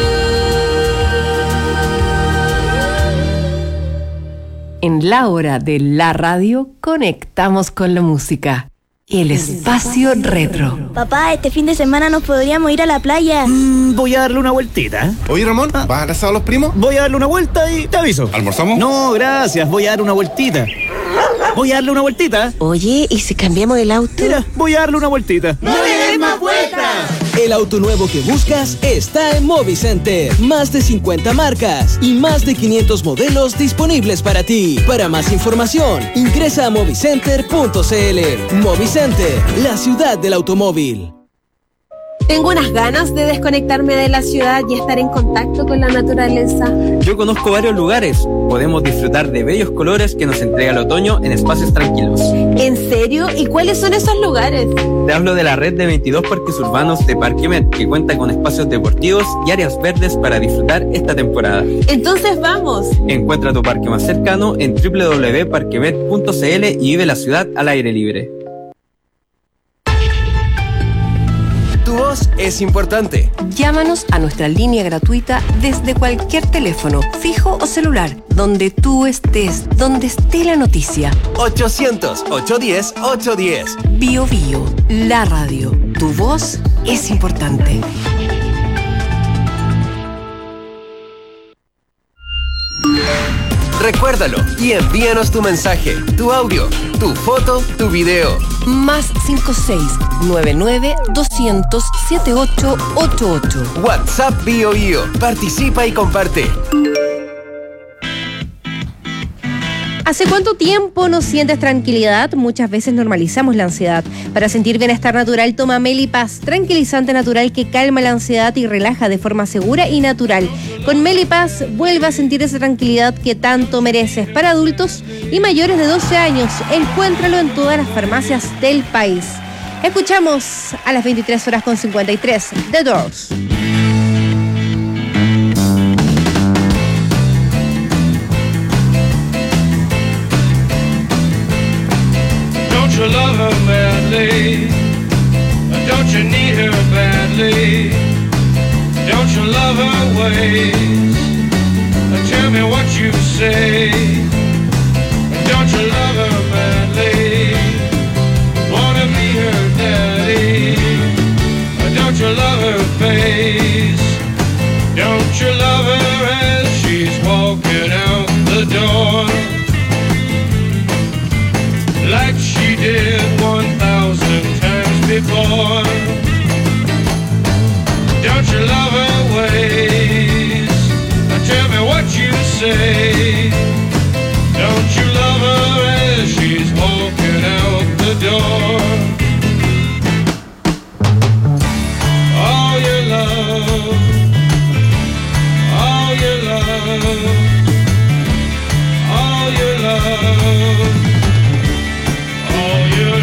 A: En la hora de la radio conectamos con la música. El espacio retro.
J: Papá, este fin de semana nos podríamos ir a la playa.
K: Voy a darle una vueltita.
L: Oye, Ramón, ¿vas a abrazar a los primos?
K: Voy a darle una vuelta y te aviso.
L: ¿Almorzamos?
K: No, gracias. Voy a darle una vueltita. Voy a darle una vueltita.
X: Oye, ¿y si cambiamos el auto?
K: Mira, voy a darle una vueltita.
R: ¡No le des más vueltas!
I: El auto nuevo que buscas está en Movicenter. Más de 50 marcas y más de 500 modelos disponibles para ti. Para más información, ingresa a movicenter.cl. Movicenter, la ciudad del automóvil.
O: Tengo unas ganas de desconectarme de la ciudad y estar en contacto con la naturaleza.
P: Yo conozco varios lugares. Podemos disfrutar de bellos colores que nos entrega el otoño en espacios tranquilos.
O: ¿En serio? ¿Y cuáles son esos lugares?
P: Te hablo de la red de 22 parques urbanos de Parquemet, que cuenta con espacios deportivos y áreas verdes para disfrutar esta temporada.
O: Entonces vamos.
P: Encuentra tu parque más cercano en www.parquemet.cl y vive la ciudad al aire libre.
T: Tu voz es importante.
A: Llámanos a nuestra línea gratuita desde cualquier teléfono, fijo o celular, donde tú estés, donde esté la noticia.
T: 800-810-810.
A: Bio Bio, la radio. Tu voz es importante.
T: Recuérdalo y envíanos tu mensaje, tu audio, tu foto, tu video.
A: Más 56-99-200-7888.
T: WhatsApp Bio Bio. Participa y comparte.
Q: ¿Hace cuánto tiempo no sientes tranquilidad? Muchas veces normalizamos la ansiedad. Para sentir bienestar natural, toma Melipaz, tranquilizante natural que calma la ansiedad y relaja de forma segura y natural. Con Melipaz, vuelve a sentir esa tranquilidad que tanto mereces. Para adultos y mayores de 12 años, encuéntralo en todas las farmacias del país. Escuchamos a las 23:53, The Doors.
B: Don't you love her badly? Don't you need her badly? Don't you love her ways? Tell me what you say. Don't you love her badly? Wanna be her daddy? Don't you love her face? Don't you love her as she's walking out the door? Like she did 1,000 times before. Don't you love her ways? Tell me what you say. Don't you love her as she's walking out the door? All your love, all your love, all your love. All your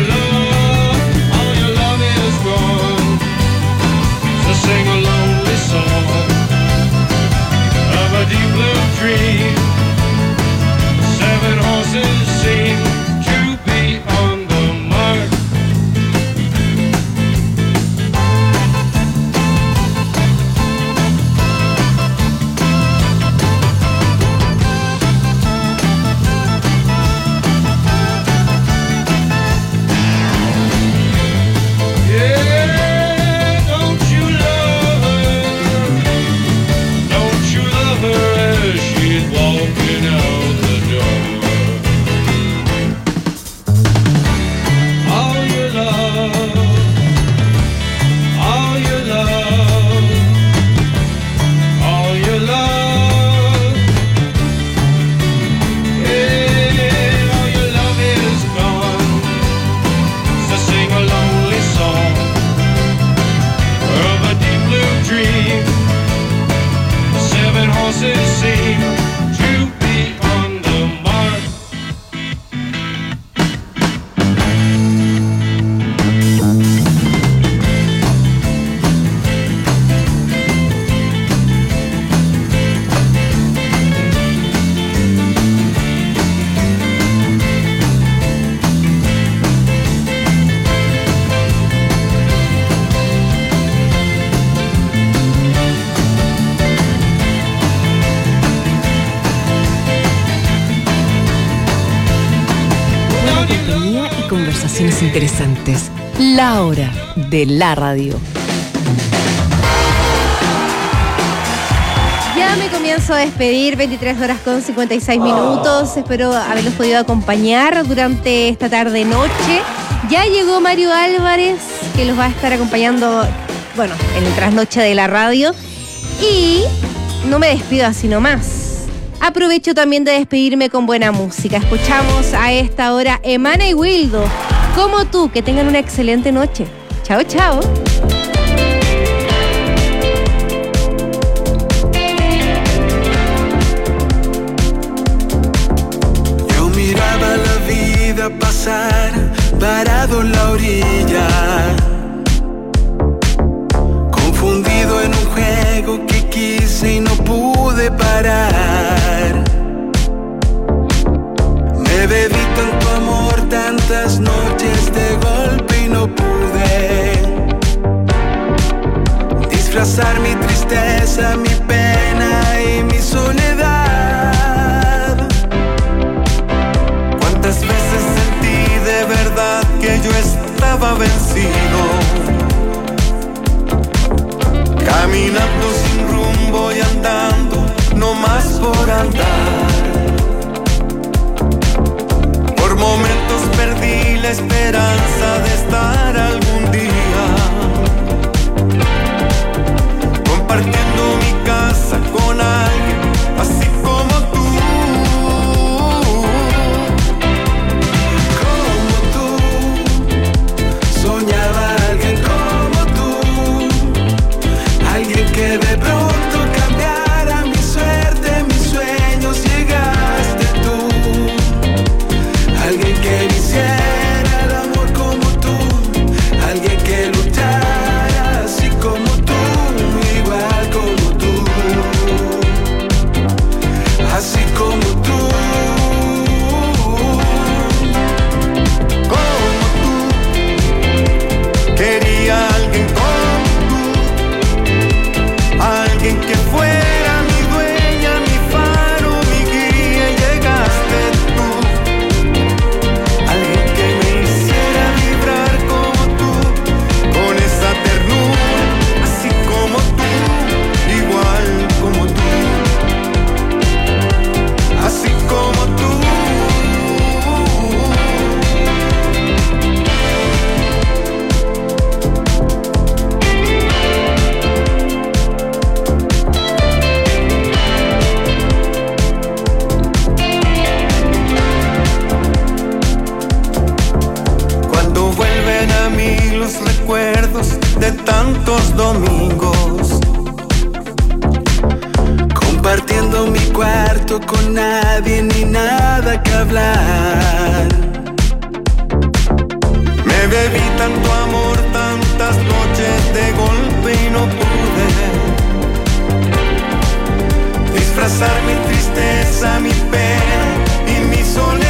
B: love is gone. So sing a lonely song of a deep blue dream. 7 horses seem to be on the mark.
A: conversaciones interesantes. La hora de la radio.
Q: Ya me comienzo a despedir, 23 horas con 56 minutos. Espero haberlos podido acompañar durante esta tarde-noche. Ya llegó Mario Álvarez, que los va a estar acompañando, bueno, en el trasnoche de la radio. Y no me despido así nomás. Aprovecho también de despedirme con buena música. Escuchamos a esta hora Emana y Wildo, Como tú. Que tengan una excelente noche. Chao, chao.
R: Pasar parado en la orilla, confundido en un juego que quise y no pude parar. Me bebí tanto amor, tantas noches de golpe y no pude disfrazar mi tristeza, mi pena y mi soledad. ¿Cuántas veces sentí de verdad que yo estaba vencido? Caminando sin rumbo y andando, no más por andar. Por momentos perdí la esperanza de estar algún día compartiendo mi casa con alguien así como tú. Que de pronto cambiara mi suerte, mis sueños, llegaste tú. Alguien que me hiciera el amor como tú, alguien que luchara así como tú, igual como tú, así como tú, como tú. Quería alguien como alguien que fuera mi dueña, mi faro, mi guía, y llegaste tú. Alguien que me hiciera vibrar como tú, con esa ternura, así como tú, igual como tú, así como tú. Los recuerdos de tantos domingos, compartiendo mi cuarto con nadie ni nada que hablar. Me bebí tanto amor, tantas noches de golpe y no pude disfrazar mi tristeza, mi pena y mi soledad.